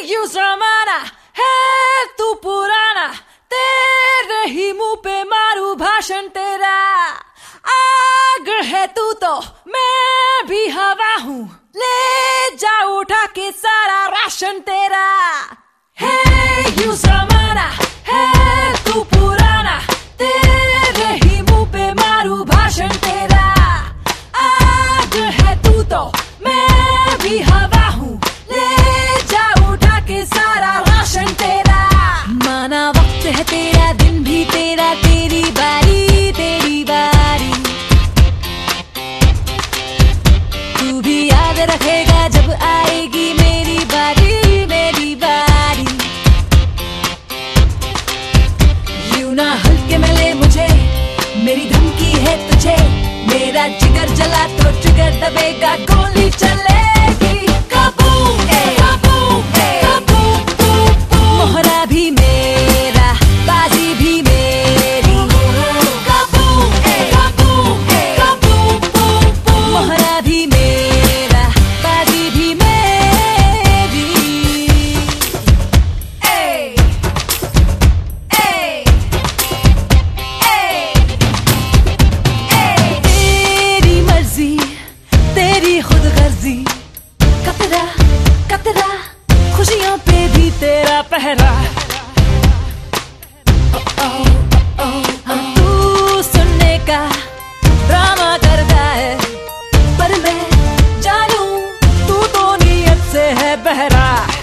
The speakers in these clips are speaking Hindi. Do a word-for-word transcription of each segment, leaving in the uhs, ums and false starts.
यू जमाना है तू पुराना, तेरे ही मुंह पे मारू भाषण तेरा। आग है तू तो मैं भी हवा हूँ, ले जा उठा के सारा राशन तेरा। है यू जमाना है तू पुराना, तेरे ही मुंह पे मारू भाषण तेरा। आग है तू तो मैं भी हवा हूँ, ले जा उठा के सारा राशन तेरा। माना वक्त है तेरा, दिन भी तेरा, तेरी बारी तेरी बारी। तू भी याद रखेगा जब आएगी मेरी बारी मेरी बारी। यूं ना हल्के में ले मुझे, मेरी धमकी है तुझे। मेरा जिगर जला तो ट्रिगर दबेगा, गोली चलेगी। काबू काबू काबू, मोहरा भी मेरा, बाजी भी मेरी। काबू काबू काबू, मोहरा भी मेरा, बाजी भी मेरी। ए ए ए, तेरी मर्जी तेरी खुदगर्जी, कतरा कतरा खुशियों पे भी तेरा पहरा। तू सुनने का ड्रामा करता है, पर मैं जानू तू तो नीयत से है बहरा।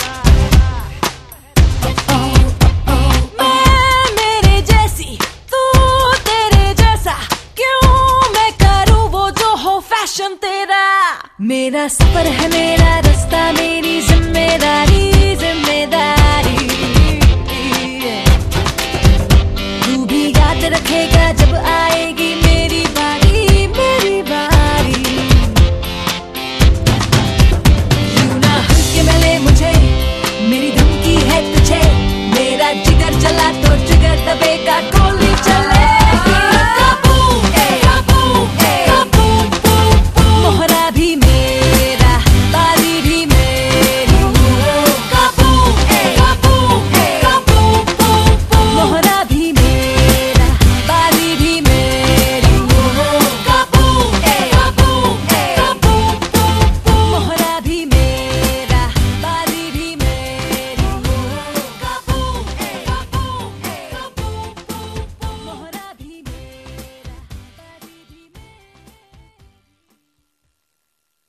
मैं मेरे जैसी, तू तेरे जैसा, क्यों मैं करूँ वो जो हो फैशन तेरा। मेरा सफर है मेरा रास्ता, मेरी